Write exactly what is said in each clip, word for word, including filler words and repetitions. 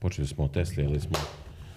Počeli smo o Tesli, ali smo...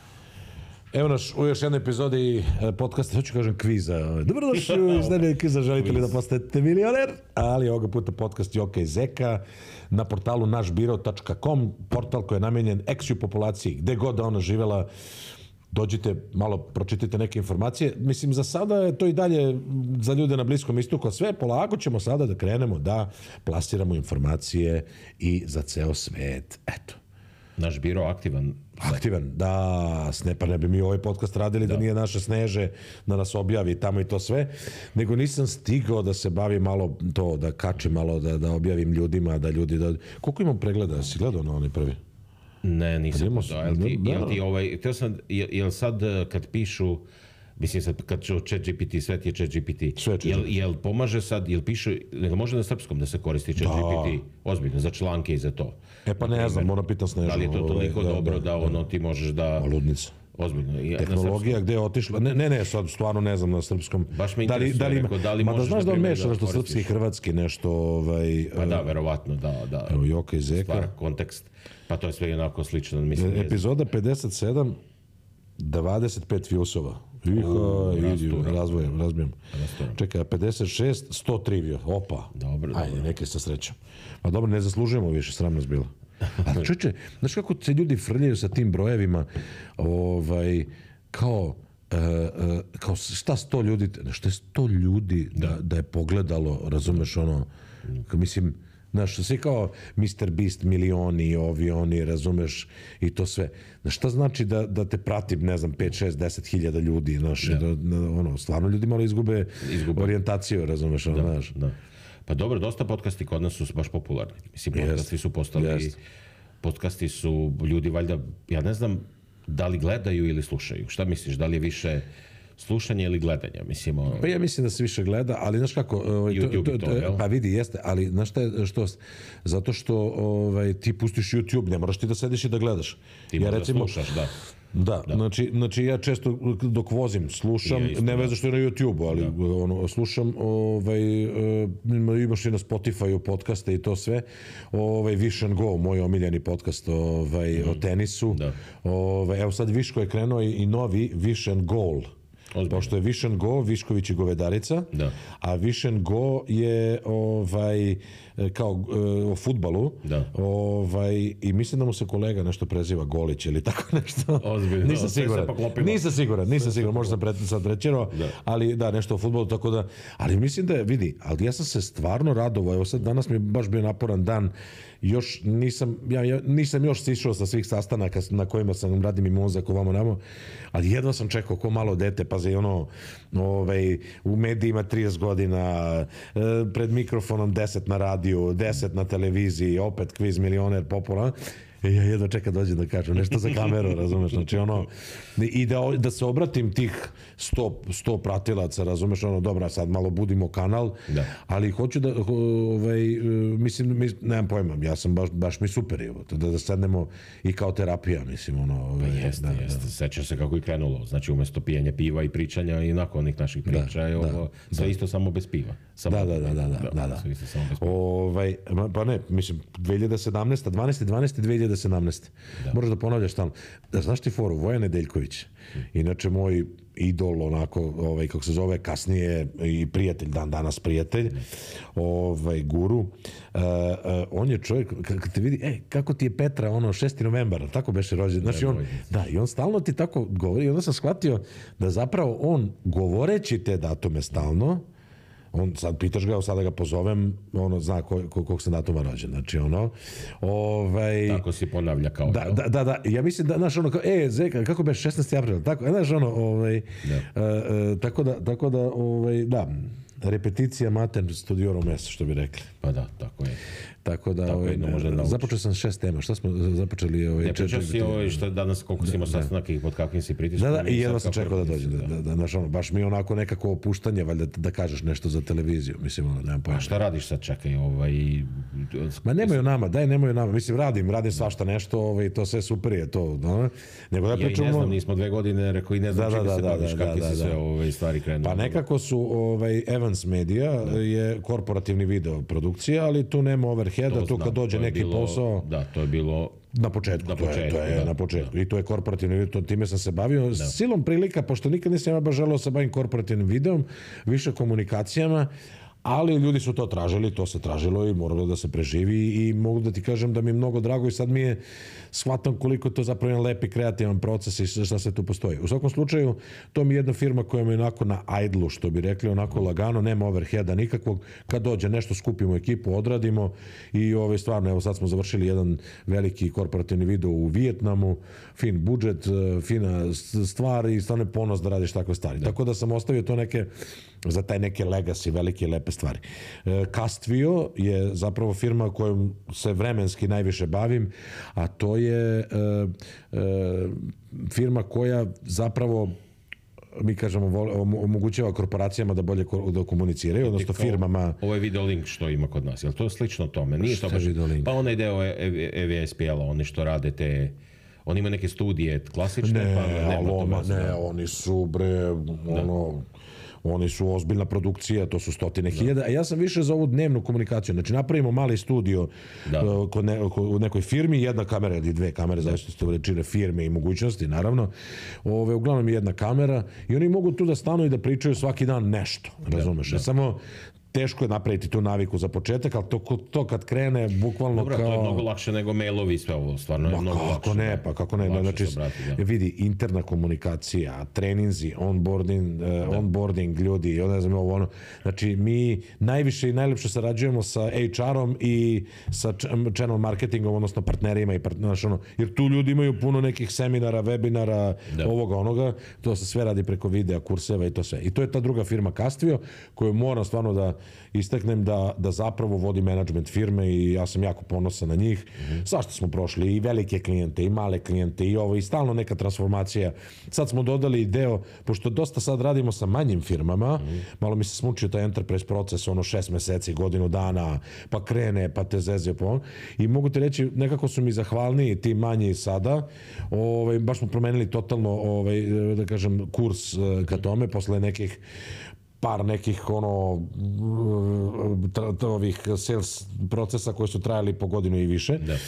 Evo naš u još jednoj epizodi podcasta, hoću kažem kviza. Dobrodošli iz dnevnog kviza, želite li da postanete milioner? Ali ovoga puta podcast Joka i Zeka na portalu naš biro tačka com, portal koji je namenjen eksiju populaciji, gde god da ona živela. Dođite, malo pročitajte neke informacije. Mislim, za sada je to i dalje za ljude na Bliskom istoku. Sve polako ćemo sada da krenemo da plasiramo informacije i za ceo svet. Eto. Naš biro aktivan. Aktivan, da, ne, pa ne bi mi ovaj podcast radili da, da nije naše Sneže da nas objavi tamo i to sve, nego nisam stigao da se bavi malo to, da kačem malo, da, da objavim ljudima, da ljudi, da... Koliko imam pregleda, si gledao na onaj prvi? Ne, nisam gledao, jel ti, jel ti ovaj, teo sam, jel, jel sad kad pišu, mislim sad kad ću ChatGPT, sve ti je ChatGPT, sve jel, jel pomaže sad, jel piše, nego može na srpskom da se koristi ChatGPT, ozbiljno, za članke i za to. E pa ne znam, moram pitan Snežu. Da li je to toliko ovaj, dobro da, da, da ono ti možeš da... Ludnica. Ozbiljno. Ja, tehnologija gde je otišla, ne, ne, ne, sad stvarno ne znam na srpskom. Baš me da li, da li, rekao, da li ma možeš da znaš da on meša nešto da srpski i hrvatski, nešto ovaj... Pa da, verovatno, da, da. Evo, Joka i Zeka. Stvar, kontekst, pa to je sve jednako slično. Mislim, epizoda pedeset sedam, dvadeset pet viewsova. Iha, idi, razvojem, razbijem. Čekaj, pedeset šest, sto tri view. Opa. Dobro, ajde, dobro. neke sa srećom. Pa dobro, ne zaslužujemo više, sram nas bilo. A čeče, znaš kako se ljudi frljaju sa tim brojevima, ovaj, kao, uh, uh, kao šta sto ljudi, šta je sto ljudi da, da, da je pogledalo, razumeš ono, mislim, znaš, svi kao mister Beast, milioni, ovi, oni, razumeš, i to sve. Znaš, šta znači da, da te prati, ne znam, pet, šest, deset hiljada ljudi, znaš, da. Da, ono, stvarno ljudi malo izgube, izgube. orijentaciju, razumeš, ono, da, znaš. Da. Pa dobro, dosta podcasti kod nas su baš popularni. Mislim, podcasti yes. su postali, yes. podcasti su, ljudi valjda, ja ne znam da li gledaju ili slušaju. Šta misliš, da li je više slušanje ili gledanja, mislim... O... Pa ja mislim da se više gleda, ali znaš kako... Ovaj, YouTube to, to, to, jel? Pa vidi, jeste, ali znaš šta je, što... Zato što ovaj, ti pustiš YouTube, ne moraš ti da sediš i da gledaš. Ti ja, recimo, da slušaš, da. Da, da. Znači, znači ja često dok vozim slušam, isto, ne veze što je na YouTube-u, ali da. ono, slušam, ovaj, imaš i na Spotify-u podcaste i to sve, ovaj, Wish and Go, moj omiljeni podcast ovaj, mm. o tenisu. Da. Ovaj, evo sad Viško je krenuo i, i novi Wish and Goal. Ozbiljno. Pošto je Wish and Go, Višković i Govedarica, da. A Wish and Go je ovaj, kao o fudbalu, da. Ovaj, i mislim da mu se kolega nešto preziva Golić ili tako nešto. Ozbiljno. Nisam siguran, nisam siguran, nisam siguran, možda sam pred, sad rečeno, da. Ali da, nešto o fudbalu, tako da, ali mislim da je, vidi, ali ja sam se stvarno radovao, evo sad danas mi je baš bio naporan dan, još nisam, ja, ja nisam još sišao sa svih sastanaka na kojima sam radim i mozak ovamo namo, ali jedva sam čekao ko malo dete, pazi, ono, ovaj, u medijima trideset godina, pred mikrofonom deset na radiju, deset na televiziji, opet kviz milioner popularan. I ja jedno čekam dođem da kažem nešto za kameru, razumeš, znači ono, i da, da se obratim tih sto, sto pratilaca, razumeš, ono, dobra, sad malo budimo kanal, da. Ali hoću da, ovaj, mislim, mis, nemam pojma, ja sam baš, baš mi super, evo, da, da sednemo i kao terapija, mislim, ono, ovaj, pa jeste, da, jeste, da. Seća se kako je krenulo, znači umjesto pijenja piva i pričanja i nakon onih naših priča, da, je ovo, da, sve da. Isto samo bez piva. Samo da, da, da, da, da, da, da. Sve isto samo bez piva. Ovaj, pa ne, mislim, dve hiljade sedamnaeste, dvanaeste, dvanaeste, dve hiljade sedamnaeste. Da. Moraš da ponavljaš tamo. Da, znaš ti foru, Vojan Nedeljković, inače moj idol, onako, ovaj, kako se zove, kasnije i prijatelj, dan danas prijatelj, ovaj, guru, uh, uh, on je čovjek, kad te vidi, e, kako ti je Petra, ono, šesti novembar, tako beše rođen, znači on, da, i on stalno ti tako govori, i onda sam shvatio da zapravo on, govoreći te datume stalno, on sad pitaš ga, sada ga pozovem, ono zna ko, ko, kog sam datuma rođen, znači ono, ovaj... Tako si ponavlja kao... Da, da, da, da, ja mislim da, znaš, ono, kao, e, Zeka, kako beš, šesnaesti april, tako, znaš, ono, ovaj, da. Uh, uh, tako da, tako da, ovaj, da, repeticija mater studiorum est, što bi rekli. Pa da, tako je. Tako da, tako ovaj, ne, započeo sam šest tema. Šta smo započeli? Ovaj, ne, pričao si ovaj, što danas, koliko si imao sastanak i pod kakvim si pritiskom. Da, da, i jedno sam čekao da dođe. Da, da, da, znaš, ono, baš mi onako nekako opuštanje, valjda, da kažeš nešto za televiziju. Mislim, ono, nemam pojma. A šta radiš sad, čekaj, ovaj... Ma nemaju nama, daj, nemaju nama. Mislim, radim, radim svašta nešto, ovaj, to sve super je to. No? Nego da ja pričamo... i ne znam, nismo dve godine, rekao i ne znam da, čega da, se da, baviš, da, kakvi da, si da, sve ovaj, stvari krenuo. Pa nekako su, ovaj, Evans Media da. Je korporativni video produkcija, ali tu nema overheada, tu kad dođe neki bilo, posao... Da, to je bilo Na početku, na to, početku, je, to je da, na početku. Da. I to je korporativni video, time sam se bavio. Da. Silom prilika, pošto nikad nisam ja baš želeo se bavim korporativnim videom, više komunikacijama, ali ljudi su to tražili, to se tražilo i moralo da se preživi i mogu da ti kažem da mi je mnogo drago i sad mi je shvatam koliko to zapravo jedan lepi kreativan proces i šta se tu postoji. U svakom slučaju, to mi je jedna firma koja mi je onako na idlu, što bi rekli, onako lagano, nema overheada nikakvog, kad dođe nešto skupimo ekipu, odradimo i ove, stvarno, evo sad smo završili jedan veliki korporativni video u Vijetnamu, fin budžet, fina stvar i stvarno je ponos da radiš takve stvari. Da. Tako da sam ostavio to neke, za taj neke legacy, velike i lepe stvari. Castvio je zapravo firma kojom se vremenski najviše bavim, a to je e, e, firma koja zapravo mi kažemo omogućava korporacijama da bolje da komuniciraju, odnosno firmama. Ovo je video link što ima kod nas, je li to slično tome? Nije to baš, pa onaj deo E V S P L-a, oni što rade te, oni imaju neke studije klasične, ne, pa nema to vas. Ne, oni su bre, ono... Oni su ozbiljna produkcija, to su stotine da. hiljada. A ja sam više za ovu dnevnu komunikaciju. Znači, napravimo mali studio uh, kod ne, kod, u nekoj firmi, jedna kamera ili dve kamere, zavisno od veličine firme i mogućnosti, naravno. Ove, uglavnom je jedna kamera i oni mogu tu da stanu i da pričaju svaki dan nešto, razumeš? Da, da. Samo teško je napraviti tu naviku za početak, ali to, to kad krene bukvalno Dobro, kao... to je mnogo lakše nego mailovi i sve ovo, stvarno je ma mnogo kako lakše. Ne, pa kako ne, znači, brati, vidi, interna komunikacija, treninzi, onboarding, uh, onboarding ljudi, ne znam ovo ono, znači mi najviše i najlepše sarađujemo sa H R-om i sa channel marketingom, odnosno partnerima i partner, znači, ono, jer tu ljudi imaju puno nekih seminara, webinara, da. ovoga, onoga, to se sve radi preko videa, kurseva i to sve. I to je ta druga firma Castvio, koju moram stvarno da istaknem da, da zapravo vodi management firme i ja sam jako ponosan na njih. Mm-hmm. Svašta smo prošli i velike klijente i male klijente i ovo i stalno neka transformacija. Sad smo dodali deo, pošto dosta sad radimo sa manjim firmama, mm-hmm. malo mi se smučio taj enterprise proces, ono šest meseci, godinu dana, pa krene, pa te zeze po i mogu ti reći, nekako su mi zahvalniji ti manji sada. Ovaj, baš smo promenili totalno ovaj, da kažem, kurs ka tome, posle nekih par nekih ono ovih sales procesa koji su trajali po godinu i više. Da.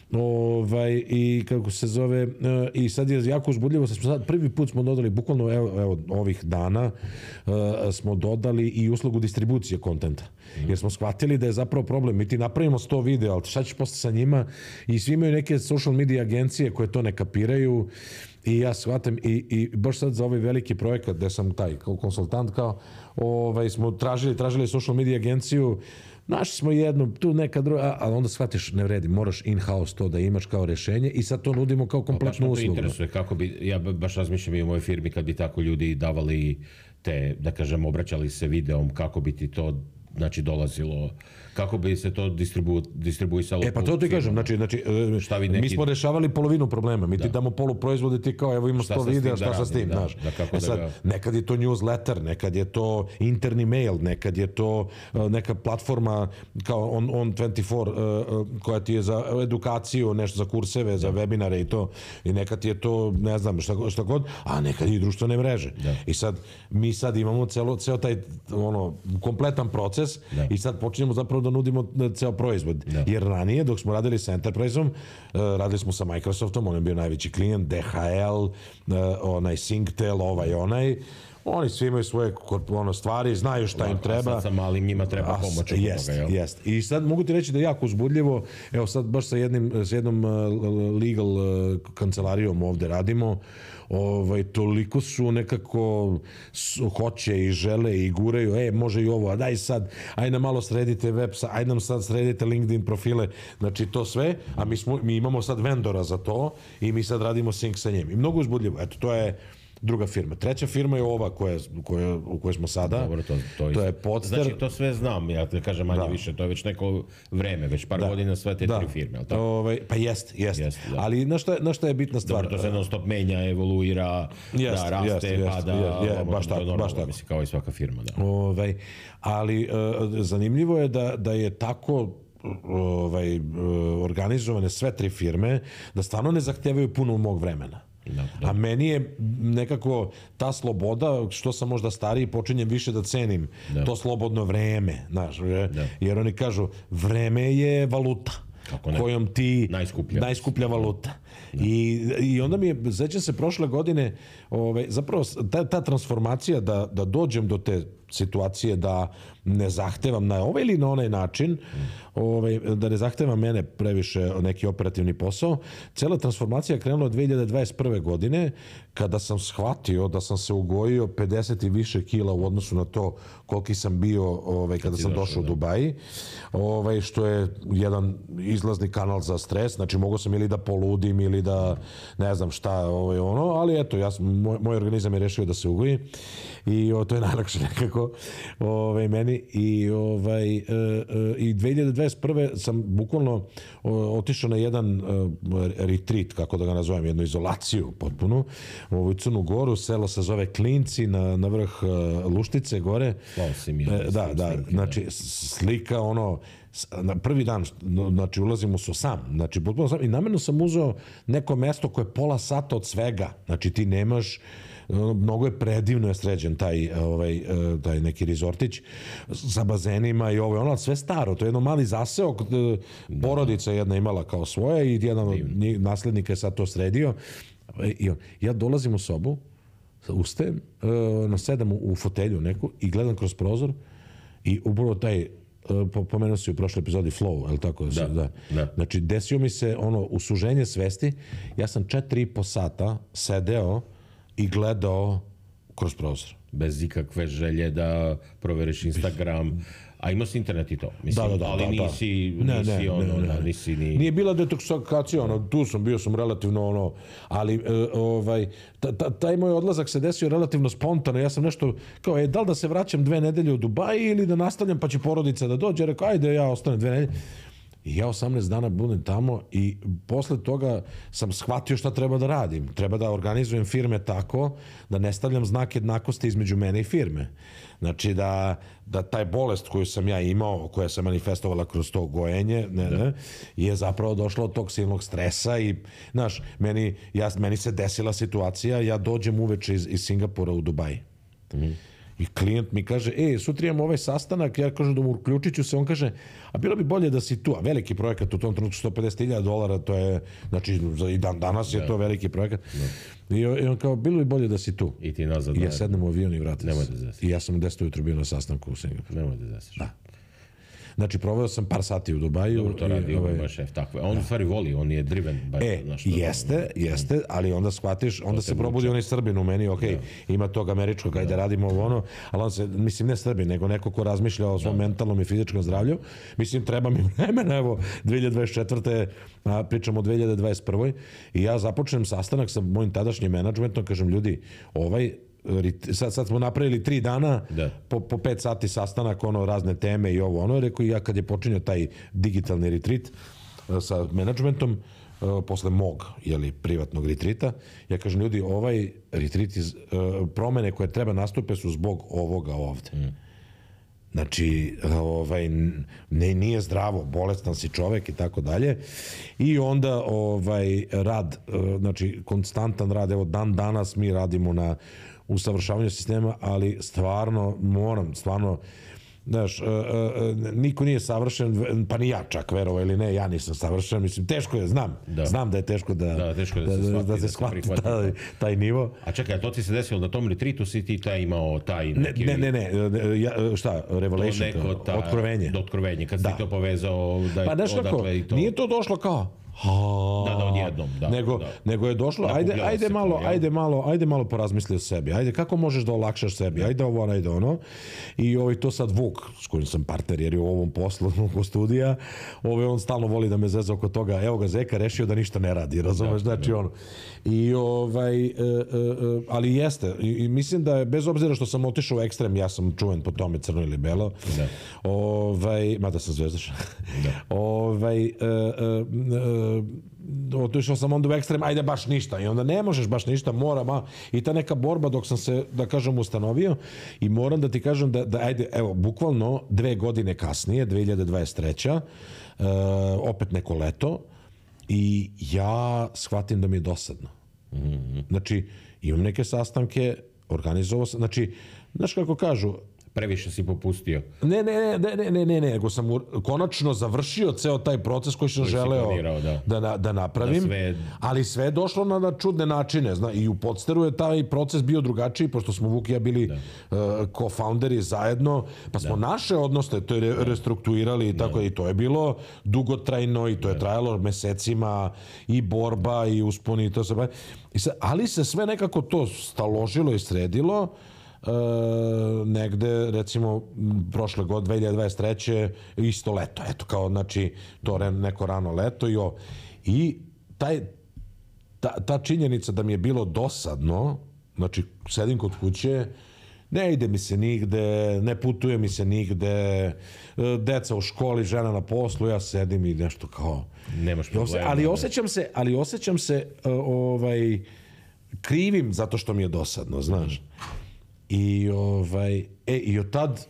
Ovaj, i kako se zove i sad je jako uzbudljivo, sad prvi put smo dodali bukvalno evo, evo ovih dana uh, smo dodali i uslugu distribucije kontenta. Mm. Jer smo shvatili da je zapravo problem. Mi ti napravimo sto videa, ali šta ćeš posle sa njima i svi imaju neke social media agencije koje to ne kapiraju. I ja shvatam i, i baš sad za ovaj veliki projekat gde sam taj kao konsultant kao ovaj, smo tražili, tražili social media agenciju, našli smo jednu, tu neka druga, ali onda shvatiš ne vredi, moraš in-house to da imaš kao rješenje i sad to nudimo kao kompletnu uslugu. Baš me to interesuje, kako bi, ja baš razmišljam i u mojoj firmi kad bi tako ljudi davali te, da kažem, obraćali se videom, kako bi ti to znači dolazilo, kako bi se to distribu, distribuisalo. E pa to ti kažem, znači, znači neki... mi smo rešavali polovinu problema, mi da. ti damo poluproizvode, ti kao evo ima sto videa, šta sa s tim, znaš. Da, da, e sad, da ga... nekad je to newsletter, nekad je to interni mail, nekad je to uh, neka platforma kao on, on dvadeset četiri uh, koja ti je za edukaciju, nešto za kurseve, da. za webinare i to, i nekad je to, ne znam, šta, šta god, a nekad i društvene mreže. Da. I sad, mi sad imamo celo, ceo taj ono, kompletan proces da. i sad počinjemo zapravo da nudimo ceo proizvod. Da. Jer ranije, dok smo radili sa Enterprise-om, radili smo sa Microsoftom, on je bio najveći klijent, D H L, onaj Synctel, ovaj onaj, oni svi imaju svoje ono, stvari, znaju šta im treba. A sad sa malim njima treba pomoć. Jest, toga, jest. I sad mogu ti reći da je jako uzbudljivo, evo sad baš sa, jednim, s jednom legal kancelarijom ovde radimo, ovaj, toliko su nekako hoće i žele i guraju, e, može i ovo, a daj sad, aj nam malo sredite web, aj nam sad sredite LinkedIn profile, znači to sve, a mi, smo, mi imamo sad vendora za to i mi sad radimo sync sa njim. I mnogo uzbudljivo, eto, to je druga firma. Treća firma je ova koja, koja, u kojoj smo sada. Dobro, to, to, to je Podster. Znači, to sve znam, ja te kažem manje da. više, to je već neko vreme, već par da. godina sve te da. tri firme. Ali tako? Ove, pa jest, jest. jest ali na šta, na šta je bitna stvar? Dobro, to se non stop menja, evoluira, jest, da raste, jest, pada, jest, jest, baš tako, baš tako. Mislim, kao i svaka firma. Da. Ove, ali uh, zanimljivo je da, da je tako ovaj, organizovane sve tri firme, da stvarno ne zahtevaju puno mog vremena. Da, da. A meni je nekako ta sloboda, što sam možda stariji, počinjem više da cenim da. to slobodno vreme, znaš, jer oni kažu vreme je valuta. kojom ti najskuplja, najskuplja valuta. I, I onda mi je, sećam se prošle godine, ovaj, zapravo ta, ta transformacija da, da dođem do te situacije da ne zahtevam na ovaj ili na onaj način, ovaj, da ne zahtevam mene previše neki operativni posao. Cela transformacija je krenula od dve hiljade dvadeset prve. godine, kada sam shvatio da sam se ugojio pedeset i više kila u odnosu na to koliki sam bio ovaj, kada sam došao u Dubaji, ovaj, što je jedan izlazni kanal za stres, znači mogao sam ili da poludim ili da ne znam šta, ovaj, ono, ali eto, ja sam, moj, moj organizam je rešio da se ugoji i o, to je najlakše nekako ovaj, meni i, ovaj, e, e, i dve hiljade dvadeset prve. sam bukvalno otišao na jedan e, retreat, kako da ga nazovem, jednu izolaciju potpuno, u ovu Crnu Goru, selo se zove Klinci, na, na vrh e, Luštice gore. E, da, da, znači slika ono, na prvi dan, znači ulazim u sam, znači potpuno sam i namjerno sam uzeo neko mesto koje je pola sata od svega, znači ti nemaš, mnogo je predivno je sređen taj, ovaj, taj neki rezortić sa bazenima i ovo, ono, sve staro, to je jedno mali zaseok, porodica jedna imala kao svoje i jedan od naslednika je sad to sredio. I ja dolazim u sobu, ustajem, nasedam u fotelju neku i gledam kroz prozor i upravo taj, pomenuo si u prošloj epizodi flow, je li tako? Da, da. da. Znači, desio mi se ono usuženje svesti, ja sam četiri i po sata sedeo i gledao kroz prozor. Bez ikakve želje da proveriš Instagram, a imao si internet i to. Mislim, da, da, da, ali nisi, ne, nisi ne, ono, ne, ne. nisi ni... Nije bila detoksikacija, ono, tu sam, bio sam relativno, ono, ali, e, ovaj, ta, ta, taj moj odlazak se desio relativno spontano, ja sam nešto, kao, e, da li da se vraćam dve nedelje u Dubaji ili da nastavljam pa će porodica da dođe, rekao, ajde, ja ostanem dve nedelje. I ja osamnaest dana budem tamo i posle toga sam shvatio šta treba da radim. Treba da organizujem firme tako da ne stavljam znak jednakosti između mene i firme. Znači da, da taj bolest koju sam ja imao, koja se manifestovala kroz to gojenje, ne, ne, je zapravo došlo od tog silnog stresa i, znaš, meni, ja, meni se desila situacija, ja dođem uveče iz, iz Singapura u Dubaji. Mhm. I klijent mi kaže, e, sutra imamo ovaj sastanak, ja kažem da mu uključit ću se, on kaže, a bilo bi bolje da si tu, a veliki projekat u tom trenutku sto pedeset hiljada dolara, to je, znači, i dan danas je to veliki projekat. I, I on kao, bilo bi bolje da si tu. I ti nazad. I ja sednem u avion i vratim Nemoj se. da zasiš. I ja sam u deset ujutru bio na sastanku u Singapuru. Nemoj da zasiš. Da. Znači, proveo sam par sati u Dubaju. Dobro to radi, ovaj baš šef, tako je. On u stvari voli, on je driven. Baš, e, jeste, jeste, ali onda shvatiš, onda se probudi onaj Srbin u meni, ok, ima tog američkog, ajde radimo ovo ono, ali on se, mislim, ne Srbin, nego neko ko razmišlja o svom mentalnom i fizičkom zdravlju. Mislim, treba mi vremena, evo, dve hiljade dvadeset četvrte. A, pričamo o dve hiljade dvadeset prvoj. I ja započnem sastanak sa mojim tadašnjim menadžmentom, kažem, ljudi, ovaj, Sad, sad smo napravili tri dana, po, po pet sati sastanak, ono, razne teme i ovo, ono, rekao i ja kad je počinio taj digitalni retreat sa menadžmentom, posle mog, jeli, privatnog retrita, ja kažem, ljudi, ovaj retreat, iz, promene koje treba nastupe su zbog ovoga ovde. Mm. Znači, ovaj, ne, nije zdravo, bolestan si čovek i tako dalje. I onda ovaj, rad, znači, konstantan rad, evo, dan danas mi radimo na usavršavanju sistema, ali stvarno moram, stvarno, znaš, uh, uh, niko nije savršen, pa ni ja čak, verovo ili ne, ja nisam savršen, mislim, teško je, znam, da. znam da je teško da, da, teško da, da, se, da, shvati, da se shvati da taj, taj nivo. A čekaj, a to ti se desilo na tom retreatu, si ti taj imao taj neki... Ne, ne, ne, ne ja, šta, Revelation, to neko, ta, otkrovenje. Otkrovenje, kad da. si to povezao, da je pa, znaš odakle i to... Nije to došlo kao, Ha, da, da, odjednom, da. Nego, da. nego je došlo, ajde, ajde malo, ajde malo, ajde malo porazmisli o sebi. Ajde, kako možeš da olakšaš sebi? Ajde ovo, ajde ono. I ovaj, to sad Vuk, s kojim sam partner, jer je u ovom poslu oko studija, ovaj, on stalno voli da me zeza oko toga. Evo ga, Zeka rešio da ništa ne radi, razumeš? Da, znači, da. ono. I, ovaj, e, e, ali jeste, i mislim da je, bez obzira što sam otišao u ekstrem, ja sam čuven po tome crno ili belo, da. Ovaj, mada sam zvezdaš. Da. Ovaj, e, e, otišao sam onda u ekstrem, ajde baš ništa i onda ne možeš baš ništa, moram, a, i ta neka borba dok sam se, da kažem, ustanovio i moram da ti kažem da, da ajde, evo, bukvalno dve godine kasnije, dve hiljade dvadeset treća. Uh, opet neko leto i ja shvatim da mi je dosadno. Mm-hmm. Znači, imam neke sastanke, organizovao sam, znači, znaš kako kažu, previše si popustio. Ne, ne, ne, ne, ne, ne, nego sam konačno završio ceo taj proces koji sam koji želeo da. Da, da napravim, da sve... ali sve je došlo na, na čudne načine. Zna, i u Podsteru je taj proces bio drugačiji, pošto smo Vuk i ja bili uh, co-founderi zajedno, pa smo da. naše odnose to je re, restrukturirali i tako da. I to je bilo dugotrajno i to je da. trajalo mesecima i borba i usponi i to se... I se, ali se sve nekako to staložilo i sredilo. Uh, negde, recimo, prošle godine, dve hiljade dvadeset treće isto leto, eto, kao, znači, to neko rano leto i, o, i taj, ta, ta činjenica da mi je bilo dosadno, znači, sedim kod kuće, ne ide mi se nigde, ne putuje mi se nigde, deca u školi, žena na poslu, ja sedim i nešto kao... Nemaš problema. Ali osjećam se, ali osjećam se, uh, ovaj, krivim zato što mi je dosadno, znaš. I ovaj e i od tad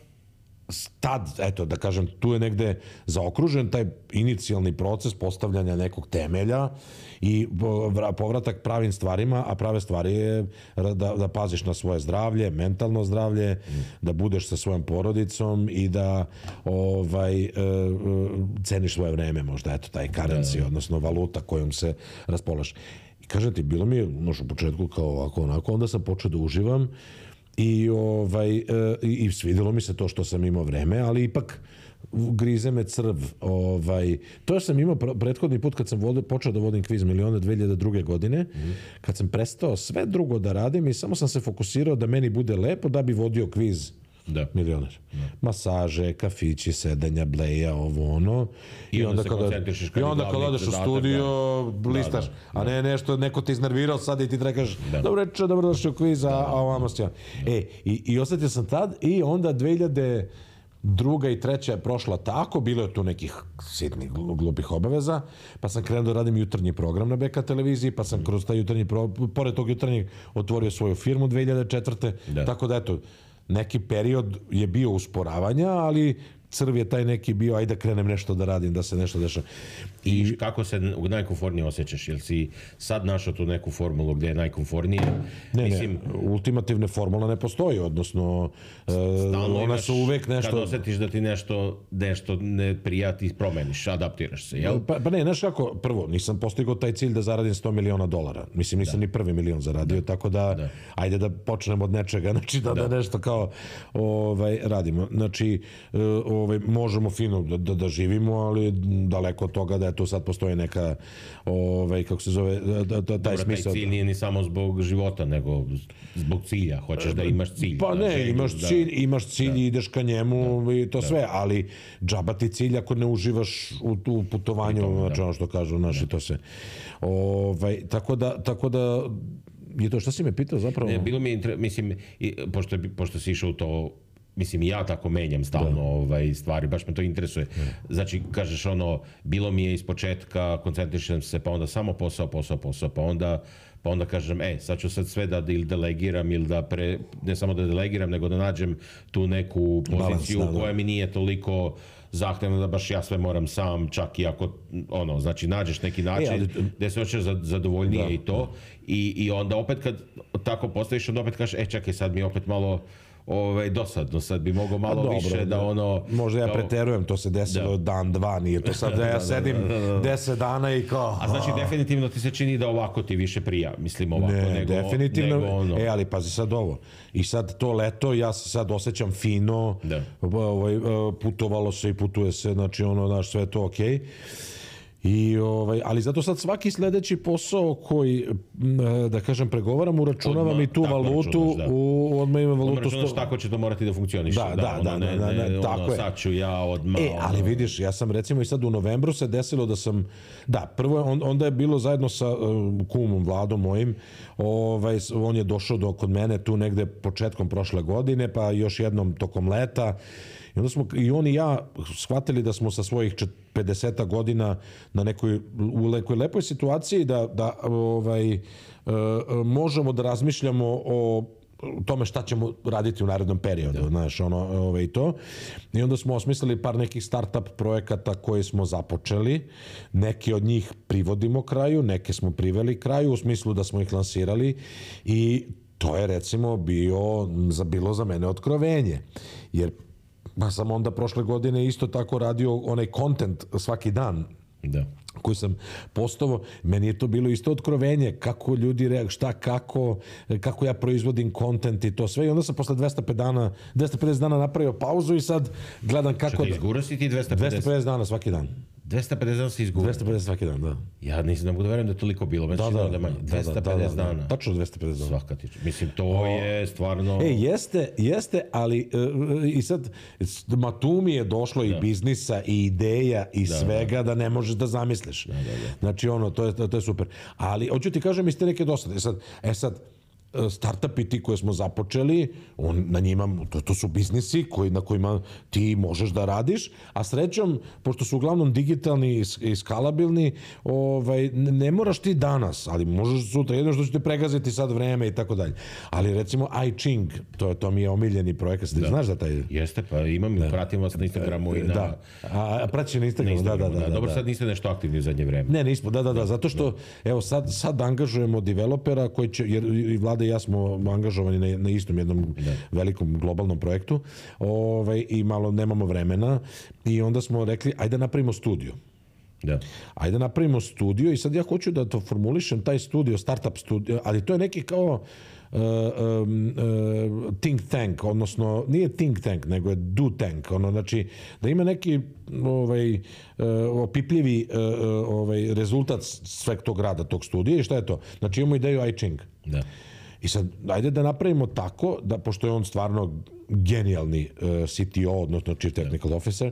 tad eto da kažem tu je negde zaokružen taj inicijalni proces postavljanja nekog temelja i povratak pravim stvarima, a prave stvari je da, da paziš na svoje zdravlje, mentalno zdravlje, mm. da budeš sa svojom porodicom i da ovaj ceniš svoje vreme, možda eto taj currency, da. odnosno valuta kojom se raspolažeš. I kažem ti, bilo mi je u početku kao ovako onako, onda sam počeo da uživam. I, ovaj, i svidjelo mi se to što sam imao vreme, ali ipak grize me crv. Ovaj, to sam imao prethodni put kad sam vodio, počeo da vodim kviz milione dve hiljade druge godine, mm. kad sam prestao sve drugo da radim i samo sam se fokusirao da meni bude lepo da bi vodio kviz da. milioner. Da. Masaže, kafići, sedenja, bleja, ovo ono. I, I onda, onda kada, i onda kad odeš u studio, da. blistaš. Da, da, da. A ne nešto, neko te iznervirao sad i ti trekaš, da. dobro reče, dobro došli u kviz, a, a ovamo stja. E, i, i osjetio sam tad i onda dve hiljade druga i treća je prošla tako, bilo je tu nekih sitnih glupih obaveza, pa sam krenuo da radim jutarnji program na B K televiziji, pa sam kroz taj jutarnji program, pored tog jutarnjeg otvorio svoju firmu dve hiljade četvrte. Da. Tako da eto, neki period je bio usporavanja, ali crv je taj neki bio, ajde da krenem nešto da radim, da se nešto dešava. I kako se najkomfortnije osjećaš? Jel si sad našao tu neku formulu gde je najkomfornije? Ne, Mislim, ne, ultimativne formula ne postoji, odnosno uh, ona su uvek nešto... Kad osjetiš da ti nešto, nešto ne prija, ti promeniš, adaptiraš se, jel? Pa, pa ne, znaš kako, prvo, nisam postigao taj cilj da zaradim sto miliona dolara. Mislim, nisam da. ni prvi milion zaradio, da. tako da, da, ajde da počnemo od nečega, znači da, da. da nešto kao ovaj, radimo. Znači, ovaj, možemo fino da, da, da živimo, ali daleko od toga da je tu sad postoji neka, ovaj, kako se zove, da, da, taj smisao. Taj cilj nije ni samo zbog života, nego zbog cilja. Hoćeš da imaš cilj. Pa ne, želju, imaš da, cilj, imaš cilj da, i ideš ka njemu da, i to da. sve, ali džaba ti cilj ako ne uživaš u, u putovanju, tome, znači ono što kažu naši, da. to se. Ovaj, tako da, tako da, je to što si me pitao zapravo? Ne, bilo mi je, mislim, pošto, pošto si išao u to, mislim, ja tako menjam stalno ovaj, stvari, baš me to interesuje. Znači, kažeš ono, bilo mi je iz početka, koncentrišem se, pa onda samo posao, posao, posao, pa onda, pa onda kažem, e, sad ću sad sve da ili delegiram, ili da pre, ne samo da delegiram, nego da nađem tu neku poziciju Balans, koja mi nije toliko zahtevno da baš ja sve moram sam, čak i ako, ono, znači, nađeš neki način e, ali, gde se hoćeš zadovoljnije da, i to. I, I onda opet kad tako postaviš, onda opet kažeš, e, čekaj, sad mi opet malo ovaj, dosadno, sad bi mogao malo dobro, više da ono... Možda ja kao... preterujem, to se desilo da. dan, dva, nije to sad da ja sedim deset dana i kao... A znači definitivno ti se čini da ovako ti više prija, mislim ovako, ne, nego, definitivno, nego ono... E, ali pazi sad ovo, i sad to leto, ja se sad osjećam fino, da. ovaj, putovalo se i putuje se, znači ono, znaš, sve to okej. Okay. I, ovaj, ali zato sad svaki sljedeći posao koji, da kažem, pregovaram, uračunavam odmah, i tu valutu, računaš, u, odmah imam valutu... Odmah računaš tako će to morati da funkcioniše. Da, da, da, da, ne, da, ne, ne, tako ono, je. Sad ću ja odmah... E, ali ono... vidiš, ja sam recimo i sad u novembru se desilo da sam, da, prvo on, onda je bilo zajedno sa uh, kumom, Vladom mojim, ovaj, on je došao do kod mene tu negde početkom prošle godine, pa još jednom tokom leta. I onda smo i on i ja shvatili da smo sa svojih pedeset godina na nekoj, u nekoj lepoj situaciji da, da ovaj, e, možemo da razmišljamo o tome šta ćemo raditi u narednom periodu, da. Znaš, ono, ovaj, i to. I onda smo osmislili par nekih start-up projekata koje smo započeli. Neki od njih privodimo kraju, neke smo priveli kraju, u smislu da smo ih lansirali i to je recimo bio, za, bilo za mene otkrovenje. Jer pa sam onda prošle godine isto tako radio onaj content svaki dan. Da. Koji sam postavio, meni je to bilo isto otkrovenje, kako ljudi reaguju, šta, kako, kako ja proizvodim kontent i to sve. I onda sam posle dvesta pedeset dana, dvesta pedeset dana napravio pauzu i sad gledam kako... Čekaj, izgura si ti dvesta pedeset? dvesta pedeset dana svaki dan. dvesta pedeset dana si izgura? dvesta pedeset svaki dan, da. Ja nisam, ne mogu da verujem da je toliko bilo. Da, da, da, dvesta pedeset dana. Tačno dvesta pedeset dana. Svaka ti. Mislim, to je stvarno... E, jeste, jeste, ali i sad, ma tu mi je došlo i biznisa, i ideja, i svega da ne možeš da zamisliš. Znači, ono, to je, to je super. Ali, hoću ti kažem, iz te neke dosade. E sad, e sad, startupi ti koje smo započeli, on, na njima, to, to su biznisi koji, na kojima ti možeš da radiš, a srećom, pošto su uglavnom digitalni i skalabilni, ovaj, ne moraš ti danas, ali možeš sutra, jedno što ćete pregaziti sad vreme i tako dalje. Ali recimo iChing, to, to mi je omiljeni projekat, ti da. Znaš da taj... Jeste, pa imam, da. Pratim vas na Instagramu i na... Da, a praći na Instagramu, na Instagramu, da, da, da. Dobro, da. Sad niste nešto aktivni u zadnje vreme. Ne, nismo, da, da, da, zato što, da. Evo, sad, sad angažujemo developera koji će, jer i Vlada i ja smo angažovani na, na istom jednom da. Velikom globalnom projektu, ovaj, i malo nemamo vremena i onda smo rekli, ajde napravimo studio. Da. Ajde napravimo studio i sad ja hoću da to formulišem, taj studio, startup studio, ali to je neki kao Uh, um, uh, think tank, odnosno nije think tank, nego je do tank, ono, znači da ima neki ovaj, uh, opipljivi uh, ovaj, rezultat sveg tog rada, tog studija i šta je to? Znači imamo ideju iChing. Da. I sad, ajde da napravimo tako, da, pošto je on stvarno genijalni uh, C T O, odnosno Chief Technical da. Officer,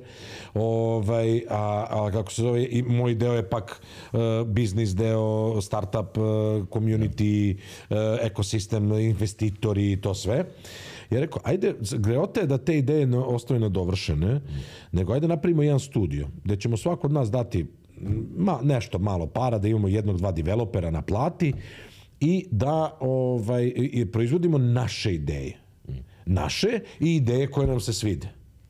ovaj, a, a kako se zove, i moj deo je pak uh, biznis deo, startup, uh, community, uh, ekosistem, investitori i to sve. Ja rekao, ajde, greote da te ideje ne ostaju nedovršene, mm. nego ajde napravimo jedan studio, gde ćemo svako od nas dati ma, nešto malo para, da imamo jednog, dva developera na plati, i da ovaj, i proizvodimo naše ideje. Naše i ideje koje nam se svide.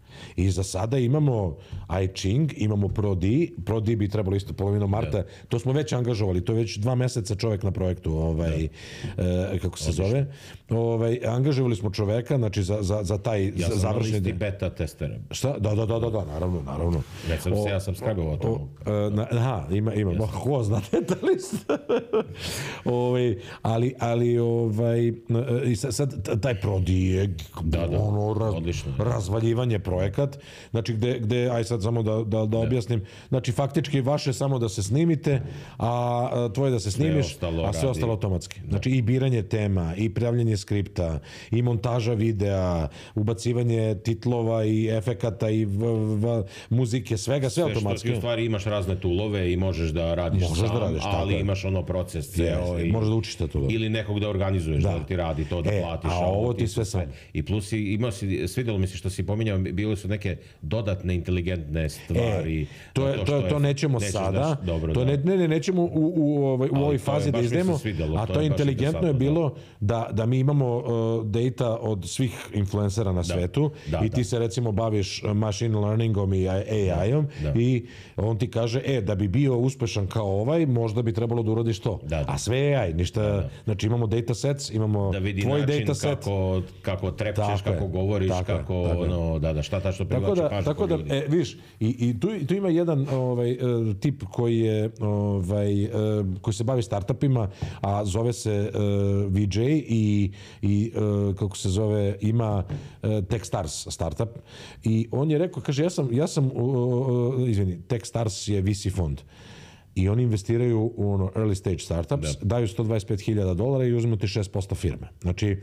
I za sada imamo iChing, imamo Prodi, Prodi bi trebalo isto polovinom marta, yeah. To smo već angažovali, to je već dva meseca čovek na projektu, ovaj, yeah. e, kako se Odlično. Zove. Ovaj, angažovali smo čoveka, znači za, za, za taj ja za, završeni... Ja sam beta testera. Šta? Da, da, da, da, da, naravno, naravno. Ja sam, o, ja sam skagovao to. Aha, ima, ima, yes. Ko zna detalist. ovaj, ali, ali, ovaj, i sad, taj Prodi je da, da. Ono, raz, razvaljivanje projekat. Znači, gde, gde aj sad samo da, da, da objasnim, znači, faktički vaše samo da se snimite, a tvoje da se snimiš, a sve ostalo automatski. Znači, i biranje tema, i prijavljanje skripta, i montaža videa, ubacivanje titlova i efekata i v, v, muzike, svega, sve, sve automatski. Sve što ti u stvari imaš razne toolove i možeš da radiš možeš sam, da radiš, ali imaš ono proces ceo. I, možeš da učiš te toolove. Ili nekog da organizuješ, da, da ti radi to, da e, platiš. A ovo ti sve sam. I plus imao si, svidjelo mi se što si pominjao, bile su neke dodatne inteligentne stvari. E, to, je, to, to, to nećemo sada. Daš, dobro, to ne, ne, ne, nećemo u, u, u, ovaj, u ovoj fazi da izdemo. A to, to je inteligentno je bilo da, da mi imamo uh, data od svih influencera na svetu da, da, i ti da. Se recimo baviš machine learningom i A I-om da, da. I on ti kaže, e, da bi bio uspešan kao ovaj, možda bi trebalo da uradiš to. Da, da. A sve je A I, ništa, da, da. Znači imamo datasets, imamo da vidi tvoj način dataset. Kako, kako trepćeš, kako govoriš, tako kako, tako ono, da, da, šta tačno privlači da, pažnju tako da, ljudi. E, viš, i, i tu, tu ima jedan ovaj, tip koji je ovaj, koji se bavi startupima, a zove se uh, V J i, i uh, kako se zove, ima uh, Techstars startup i on je rekao, kaže, ja sam, ja sam uh, izvini, Techstars je V C fond. I oni investiraju u ono, early stage startups, da. Daju sto dvadeset pet hiljada dolara i uzmu ti šest posto firme. Znači,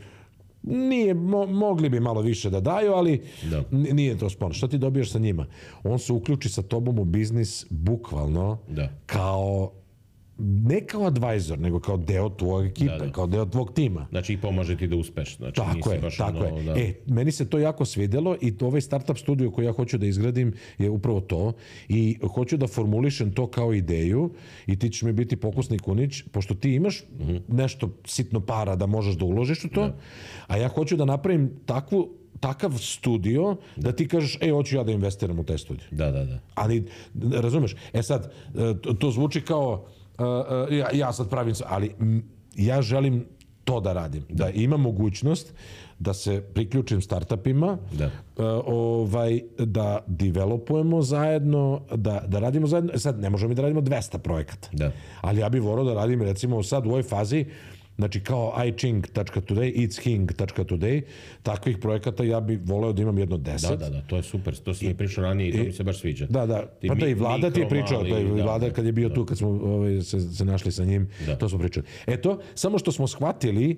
nije, mo, mogli bi malo više da daju, ali da. Nije to spon. Šta ti dobijaš sa njima? On se uključi sa tobom u biznis bukvalno da. Kao ne kao advisor, nego kao deo tvojeg ekipe, da, da. Kao deo tvog tima. Znači i pomaže ti da uspeš. Znači, tako nisi je, baš tako ono, je. Da. E, meni se to jako svidjelo i ovaj startup studio koji ja hoću da izgradim je upravo to i hoću da formulišem to kao ideju i ti ćeš mi biti pokusni kunić, pošto ti imaš mm-hmm. nešto sitno para da možeš da uložiš u to, da. A ja hoću da napravim takvu takav studio da. Da ti kažeš, ej, hoću ja da investiram u taj studio. Da, da, da. Ali, razumeš, e sad, to, to zvuči kao Uh, uh, ja, ja sad pravim, ali m, ja želim to da radim. Da, da imam mogućnost da se priključim startupima, da, uh, ovaj, da developujemo zajedno, da, da radimo zajedno. Sad, ne možemo mi da radimo dvesta projekata. Da. Ali ja bih volao da radim, recimo, sad u ovoj fazi, znači kao iching tačka today, itsking tačka today, takvih projekata ja bih voleo da imam jedno deset. Da, da, da, to je super. To si mi pričao ranije i to mi se baš sviđa. Da, da, pa da i Vlada ti je pričao, da i Vlada kad je bio tu, kad smo ovaj, se, se našli sa njim, da, to smo pričali. Eto, samo što smo shvatili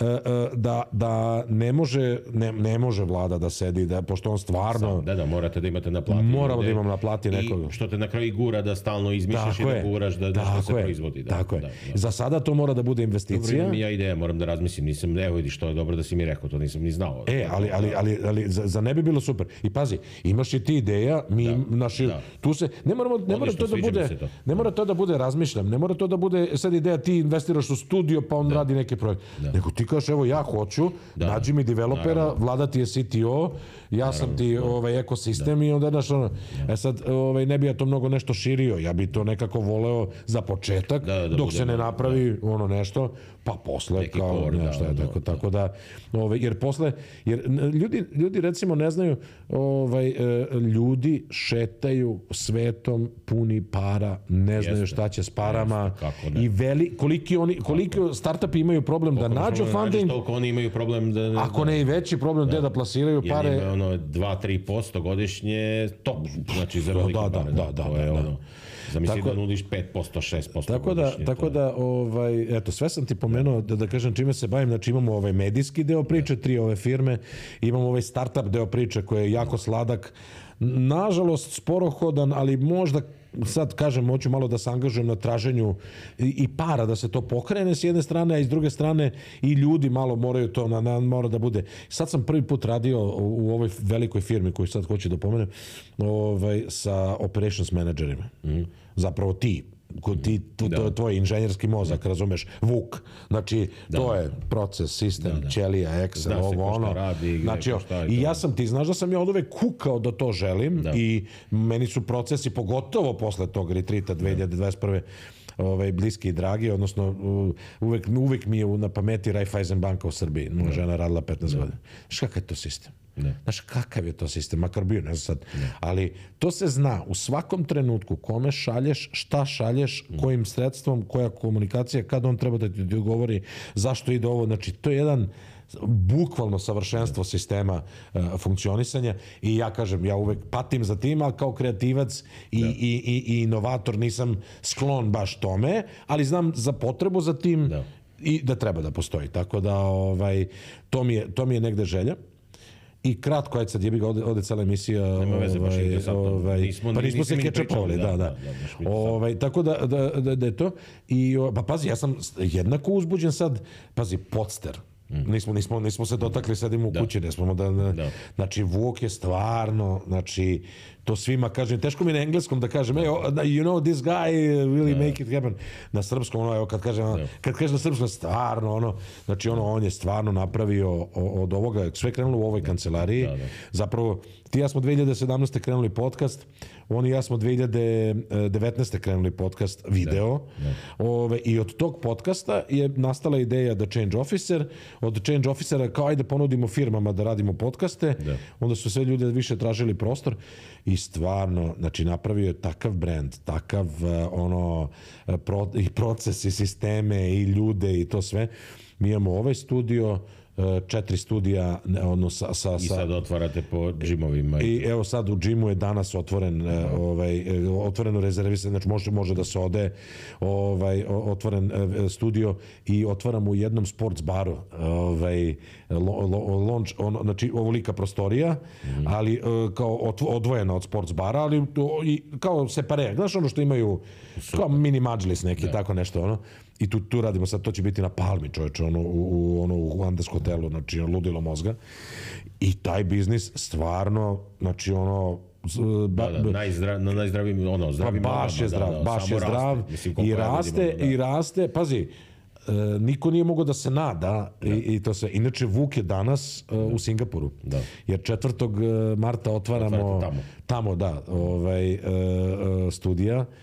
da, da ne može ne, ne može Vlada da sedi, da, pošto on stvarno... Sam, da, da, morate da imate na plati. Moramo da imam na plati nekoga. I što te na kraju gura da stalno izmišljaš tako i da guraš da, da što se je. proizvodi. Da, tako da, je. Da. Za sada to mora da bude investicija. Dobro, imam ja ideja, moram da razmislim. Nisam, evo vidi što je dobro da si mi rekao, to nisam ni znao. E, ali, ali, ali, ali za, za ne bi bilo super. I pazi, imaš i ti ideja, mi, da, naši, da. tu se, ne, moramo, ne mora to da bude, to. ne mora to da bude razmišljam, ne mora to da bude, sad ideja ti investiraš u studio pa on da. radi neki projekt. Da. Nego ti kažeš, evo ja hoću, da, nađi mi developera, naravno. Vlada ti je C T O, ja naravno, sam ti da. ovaj ekosistem da. i onda znaš ono, da. e sad ovaj, ne bi ja to mnogo nešto širio, ja bi to nekako voleo za početak, da, da dok se ne napravi da. ono nešto, pa posle neki kao kor, nešto, da, tako, da. tako da, ovaj, jer posle, jer ljudi, ljudi recimo ne znaju, ovaj, ljudi šetaju svetom puni para, ne jeste, znaju šta će s parama jeste, i veli, koliki oni, koliko startupi imaju problem koliko da nađu funding, toliko oni imaju problem da... Ako ne i veći problem da, da plasiraju pare... Jer ima ono dva do tri posto godišnje top, znači za velike da, pare. Da, da, da. To da, je da. ono... Zamisli da nudiš pet posto, šest posto tako da, godišnje. Tako da, ovaj, eto, sve sam ti pomenuo da, da kažem čime se bavim. Znači imamo ovaj medijski deo priče, tri ove firme, imamo ovaj startup deo priče koji je jako sladak, nažalost sporohodan, ali možda sad kažem, hoću malo da se angažujem na traženju i, i para da se to pokrene s jedne strane, a s druge strane i ljudi malo moraju to, na, na, mora da bude. Sad sam prvi put radio u, u ovoj velikoj firmi koju sad hoću da pomenem, ovaj, sa operations menadžerima. Mm. Zapravo ti, ti to, to je tvoj inženjerski mozak, da. razumeš, Vuk. Znači, da. to je proces, sistem, da, da. ćelija, Excel, ovo, ono. Radi, znači, i ja sam, ti znaš da sam ja od uvek kukao da to želim da. i meni su procesi, pogotovo posle tog retrita dve hiljade dvadeset prve ovaj, bliski i dragi, odnosno uvek, uvek mi je na pameti Raiffeisen banka u Srbiji. Moja žena radila petnaest godina. Znaš kakav je to sistem? Ne. Znaš kakav je to sistem, makar bio, ne znam sad. Ne. Ali to se zna u svakom trenutku kome šalješ, šta šalješ, ne. kojim sredstvom, koja komunikacija, kad on treba da ti odgovori, zašto ide ovo. Znači, to je jedan bukvalno savršenstvo sistema uh, funkcionisanja i ja kažem, ja uvek patim za tim, ali kao kreativac i, i, i, i inovator nisam sklon baš tome, ali znam za potrebu za tim da. i da treba da postoji. Tako da ovaj, to, mi je, to mi je negde želja. I kratko, ajde sad je bi ga ode, ode cela emisija. Nema veze, baš je ovaj, nismo, pa nismo se kečapovali, da, da. da, da ovaj, tako da, da, da, da je to. I, pa pazi, ja sam jednako uzbuđen sad, pazi, Podster. Mm. Nismo, nismo, nismo se dotakli, sedimo u da. kući, ne smo da, da. Znači, Vuk je stvarno, znači, to svima kažem, teško mi na engleskom da kažem, hey, you know, this guy really da. make it happen. Na srpskom, ono, evo, kad kažem, da. kad kažem na srpskom, stvarno, ono, znači, ono, on je stvarno napravio od ovoga, sve krenulo u ovoj kancelariji. Da, da. Zapravo, ti ja smo dve hiljade sedamnaeste krenuli podcast, on i ja smo dve hiljade devetnaeste krenuli podcast video. Da, da. Ove, i od tog podcasta je nastala ideja da Change Officer, od Change Officera kao ajde ponudimo firmama da radimo podcaste, da. onda su sve ljudi više tražili prostor i stvarno, znači napravio je takav brand, takav ono pro, i proces i sisteme i ljude i to sve. Mi imamo ovaj studio, četiri studija, ono sa, sa, i sad otvarate po džimovima. I evo sad u džimu je danas otvoren, uh, ovaj, otvoreno rezervisanje, znači može, može da se ode, ovaj, otvoren studio i otvaramo u jednom sports baru, ovaj, launch, ono, znači ovolika prostorija, mm-hmm. ali kao odvojena od sports bara, ali i kao separe, znaš ono što imaju, super. Kao mini mađlis neki, da. tako nešto, ono. I tu, tu radimo sad, to će biti na Palmi, čovječe, ono, u, ono, u Andes hotelu, znači, ludilo mozga. I taj biznis stvarno, znači, ono, ba, da, da, najzdrav, na najzdravim, ono, zdravim pa baš je zdrav, da, da, baš je zdrav raste, mislim, i raste, vidimo, da. i raste, pazi, e, niko nije mogao da se nada da. I, i to sve. Inače, Vuk je danas e, u Singapuru, da. jer četvrtog marta otvaramo tamo. tamo, da, ovaj, e, e, studija.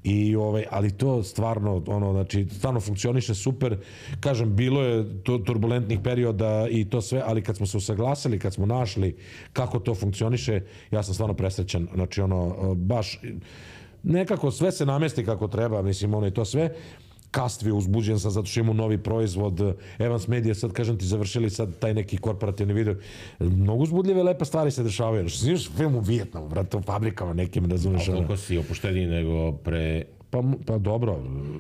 I ovaj, ali to stvarno ono, znači stvarno funkcioniše super. Kažem, bilo je to turbulentnih perioda i to sve, ali kad smo se usaglasili, kad smo našli kako to funkcioniše, ja sam stvarno presrećan. Znači ono baš nekako sve se namesti kako treba, mislim ono i to sve. Kastvi, uzbuđen sam zato što imamo novi proizvod. Evans Media, sad kažem ti, završili sad taj neki korporativni video. Mnogo uzbudljive, lepe stvari se dešavaju. Što snimaš film u Vijetnamu, vrati, u fabrikama nekim, razumeš. A koliko si opušteniji nego pre... Pa, pa dobro,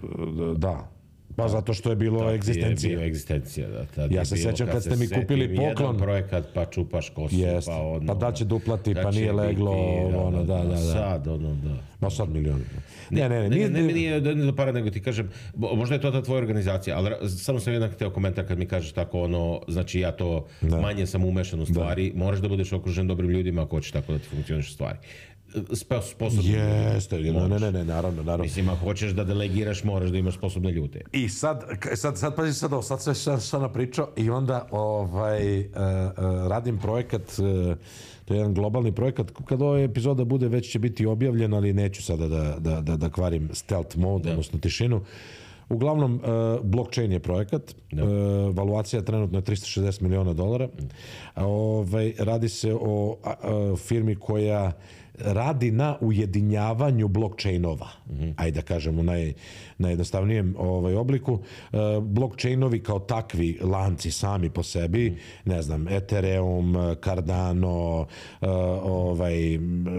da. Pa zato što je bilo egzistencija. Je bio egzistencija, da. Tad ja se sjećam kad ste mi kupili poklon. Projekat, pa čupaš kosu, jest, pa ono... Pa da će duplati, pa nije leglo, biti, ono, da, da, da. Sad, ono, da. Ma sad milion. Ne, ne, ne. Ne, ne, ne, nije do para, nego ti kažem, možda je to ta tvoja organizacija, ali samo sam jednak hteo komentar kad mi kažeš tako, ono, znači ja to da. Manje sam umešan u stvari, da. Moraš da budeš okružen dobrim ljudima ako hoćeš tako da ti funkcioniš stvari. Sposobni Jeste, ne, ne, ne, ne, naravno, naravno. Mislim, ako hoćeš da delegiraš, moraš da imaš sposobne ljude. I sad, sad, sad pazi sad ovo, sad sve šta, šta napričao i onda ovaj, uh, uh, radim projekat, uh, to je jedan globalni projekat, kad ova epizoda bude već će biti objavljena, ali neću sada da, da, da, da kvarim stealth mode, da. Odnosno tišinu. Uglavnom, uh, blockchain je projekat, da. uh, valuacija trenutno je tristo šezdeset miliona dolara. Mm. Ovaj, radi se o uh, firmi koja radi na ujedinjavanju blockchainova. Mm-hmm. Ajde da kažem u naj, najjednostavnijem ovaj obliku. Uh, blockchainovi kao takvi lanci sami po sebi, mm. ne znam, Ethereum, Cardano, uh, ovaj, uh,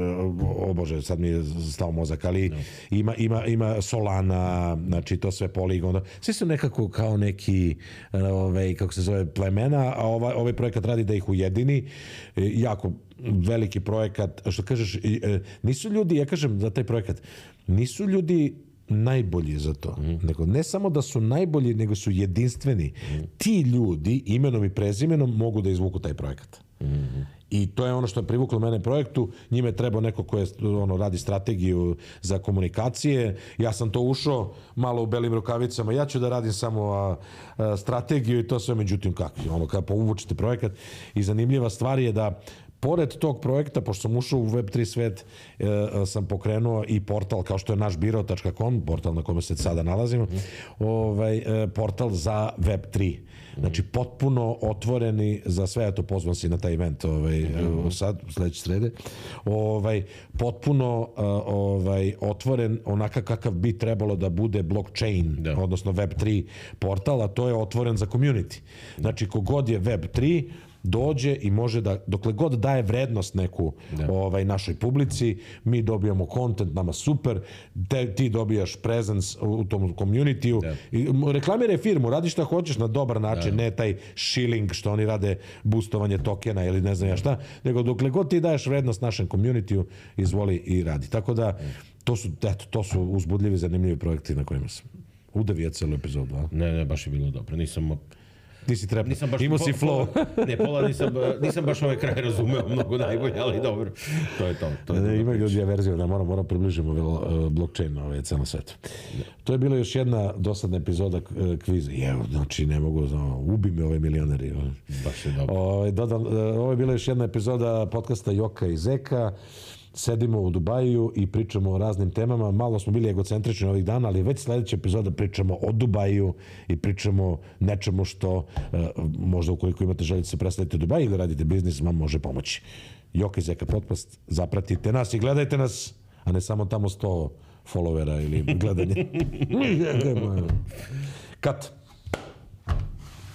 o Bože, sad mi je stao mozak, ali no. ima, ima, ima Solana, znači to sve Polygon. Svi su nekako kao neki, ovaj, kako se zove, plemena, a ovaj, ovaj projekat radi da ih ujedini. Jako veliki projekat, što kažeš, nisu ljudi, ja kažem za taj projekat, nisu ljudi najbolji za to. Mm. Nego, ne samo da su najbolji, nego su jedinstveni. Mm. Ti ljudi, imenom i prezimenom, mogu da izvuku taj projekat. Mm. I to je ono što je privuklo mene projektu. Njime treba neko ko je, ono, radi strategiju za komunikacije. Ja sam to ušao malo u belim rukavicama. Ja ću da radim samo a, a, strategiju i to sve, međutim kako? Ono, kada povučete projekat. I zanimljiva stvar je da pored tog projekta, pošto sam ušao u web tri svet, e, sam pokrenuo i portal kao što je naš biro tačka com, portal na kome se sada nalazimo, mm. ovaj, e, portal za web tri. Znači, potpuno otvoreni za sve, eto, pozvan si na taj event ovaj, mm. sad, sledeće srede, ovaj, potpuno ovaj, otvoren onaka kakav bi trebalo da bude blockchain, da. Odnosno web tri portal, a to je otvoren za community. Znači, kogod je web tri, dođe i može da, dokle god daje vrednost neku ovaj, našoj publici, mi dobijamo content, nama super, te, ti dobijaš presence u tom community-u. I reklamiraj firmu, radi šta hoćeš na dobar način, da. Ne taj shilling što oni rade, boostovanje tokena ili ne znam ja šta, nego dokle god ti daješ vrednost našem community-u, izvoli i radi. Tako da, to su, eto, to su uzbudljivi, zanimljivi projekti na kojima sam udavio celu epizodu. A? Ne, ne, baš je bilo dobro. Nisam... Nisi treba. Imao si flow. Pola, ne, pola nisam, nisam baš ovaj kraj razumeo mnogo najbolje, ali dobro. To je to. to je ne, imaju ljudi averziju da moramo moram približimo uh, blockchain ovaj, celom svetu. Ne. To je bila još jedna dosadna epizoda uh, kviza. Evo, znači ne mogu, znamo, ubi me ove milioneri. Baš je dobro. Ovaj, dodam, uh, ovo je bila još jedna epizoda podcasta Joka i Zeka. Sedimo u Dubaju i pričamo o raznim temama. Malo smo bili egocentrični ovih dana, ali već sljedeća epizoda pričamo o Dubaju i pričamo nečemu što možda ukoliko imate želju da se predstavite u Dubaju ili radite biznis, vam može pomoći. Joka i Zeka podcast, zapratite nas i gledajte nas, a ne samo tamo sto followera ili gledanje. Kat.